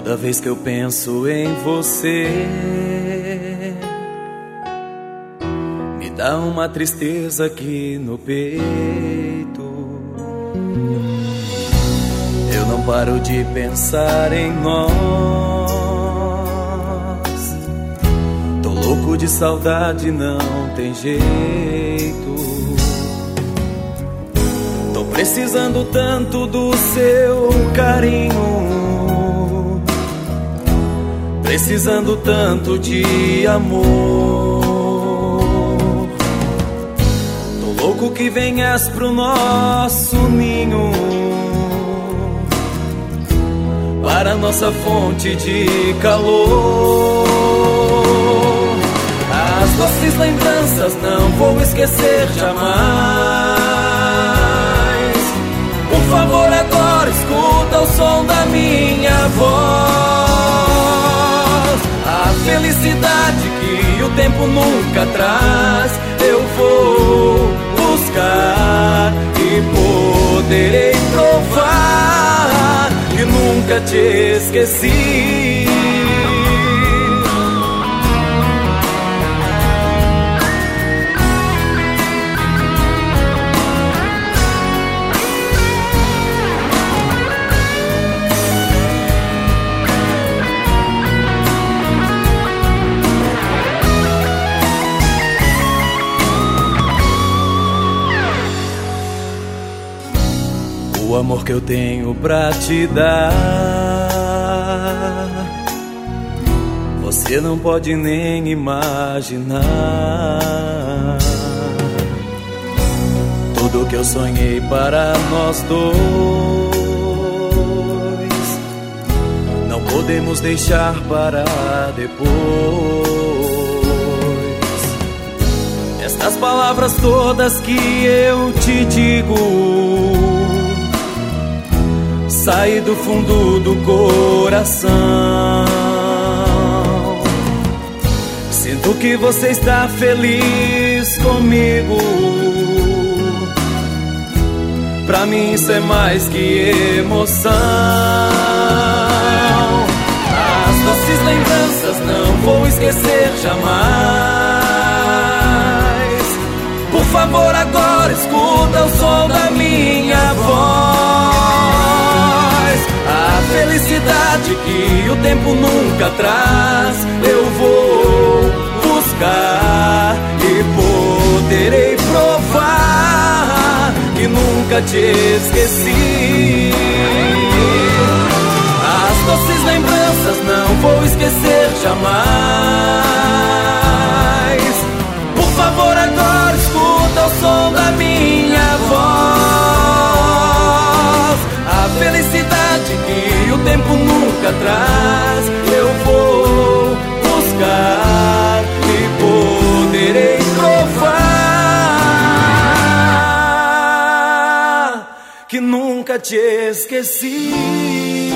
Toda vez que eu penso em você, me dá uma tristeza aqui no peito. Eu não paro de pensar em nós. Tô louco de saudade, não tem jeito. Tô precisando tanto do seu carinho, precisando tanto de amor. Tô louco que venhas pro nosso ninho, para nossa fonte de calor. As doces lembranças não vou esquecer jamais. Por favor, agora escuta o som da minha voz. A felicidade que o tempo nunca traz, eu vou buscar e poderei provar que nunca te esqueci. O amor que eu tenho pra te dar, você não pode nem imaginar. Tudo que eu sonhei para nós dois, não podemos deixar para depois. Estas palavras todas que eu te digo, sai do fundo do coração. Sinto que você está feliz comigo. Pra mim isso é mais que emoção. As doces lembranças não vou esquecer jamais. Por favor, agora escuta o som da minha voz. A felicidade que o tempo nunca traz, eu vou buscar e poderei provar que nunca te esqueci. As doces lembranças não vou esquecer jamais. Por favor, agora escuta o som da minha voz. A felicidade que o tempo nunca traz, eu vou buscar e poderei provar que nunca te esqueci.